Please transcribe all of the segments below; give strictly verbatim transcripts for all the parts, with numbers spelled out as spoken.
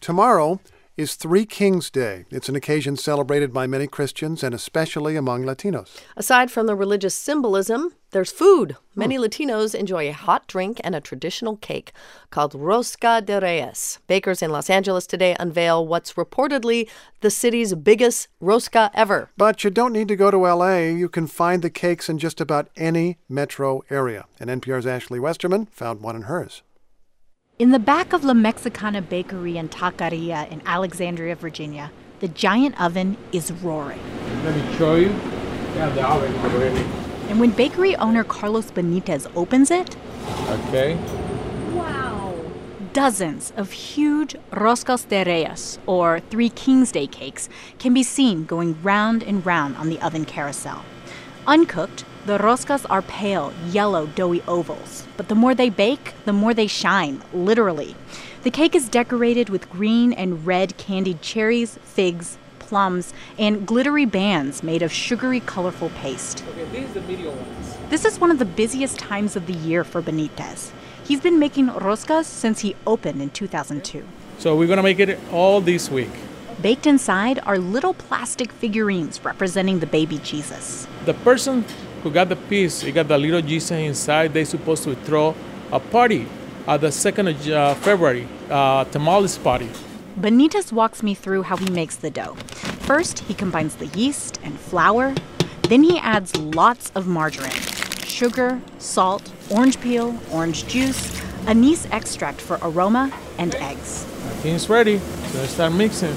Tomorrow is Three Kings Day. It's an occasion celebrated by many Christians and especially among Latinos. Aside from the religious symbolism, there's food. Many hmm. Latinos enjoy a hot drink and a traditional cake called Rosca de Reyes. Bakers in Los Angeles today unveil what's reportedly the city's biggest rosca ever. But you don't need to go to L A. You can find the cakes in just about any metro area. And N P R's Ashley Westerman found one in hers. In the back of La Mexicana Bakery and Taqueria in Alexandria, Virginia, the giant oven is roaring. Let me show you. Yeah, the oven already. And when bakery owner Carlos Benitez opens it, okay. Wow! Dozens of huge roscas de reyes, or Three Kings Day cakes, can be seen going round and round on the oven carousel. Uncooked, the roscas are pale, yellow, doughy ovals. But the more they bake, the more they shine, literally. The cake is decorated with green and red candied cherries, figs, plums, and glittery bands made of sugary, colorful paste. Okay, these are the medium ones. This is one of the busiest times of the year for Benitez. He's been making roscas since he opened in two thousand two. So we're going to make it all this week. Baked inside are little plastic figurines representing the baby Jesus. The person who got the piece, he got the little Jesus inside, they're supposed to throw a party at the second of uh, February, uh, tamales party. Benitez walks me through how he makes the dough. First, he combines the yeast and flour. Then he adds lots of margarine, sugar, salt, orange peel, orange juice, anise extract for aroma, and eggs. Everything's ready, so let's start mixing.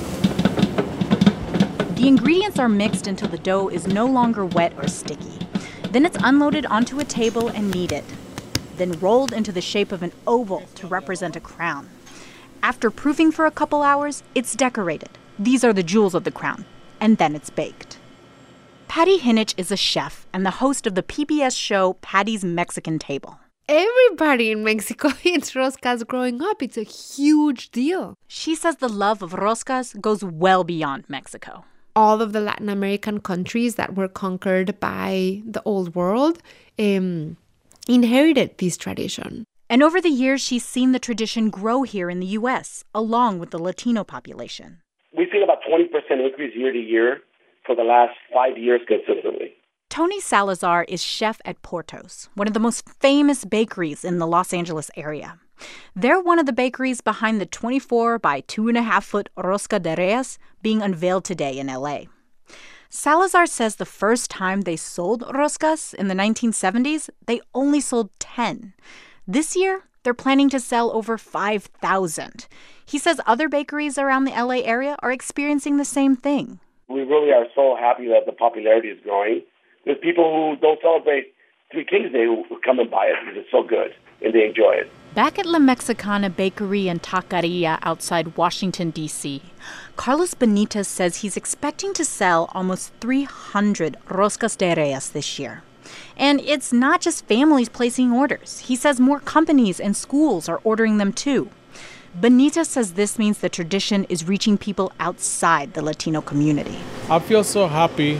The ingredients are mixed until the dough is no longer wet or sticky. Then it's unloaded onto a table and kneaded, then rolled into the shape of an oval to represent a crown. After proofing for a couple hours, it's decorated. These are the jewels of the crown. And then it's baked. Patty Hinich is a chef and the host of the P B S show Patty's Mexican Table. Everybody in Mexico eats roscas growing up. It's a huge deal. She says the love of roscas goes well beyond Mexico. All of the Latin American countries that were conquered by the old world um, inherited this tradition. And over the years, she's seen the tradition grow here in the U S, along with the Latino population. We've seen about twenty percent increase year to year for the last five years consistently. Tony Salazar is chef at Portos, one of the most famous bakeries in the Los Angeles area. They're one of the bakeries behind the twenty-four by two and a half foot Rosca de Reyes being unveiled today in L A. Salazar says the first time they sold roscas in the nineteen seventies, they only sold ten. This year, they're planning to sell over five thousand. He says other bakeries around the L A area are experiencing the same thing. We really are so happy that the popularity is growing. There's people who don't celebrate Three Kings Day who come and buy it because it's so good and they enjoy it. Back at La Mexicana Bakery and Taqueria outside Washington, D C, Carlos Benitez says he's expecting to sell almost three hundred roscas de reyes this year. And it's not just families placing orders. He says more companies and schools are ordering them too. Benitez says this means the tradition is reaching people outside the Latino community. I feel so happy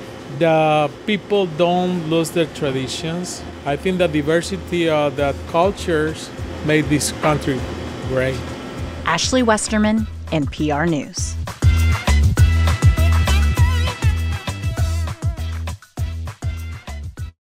that people don't lose their traditions. I think the diversity of the cultures made this country great. Ashley Westerman, N P R News.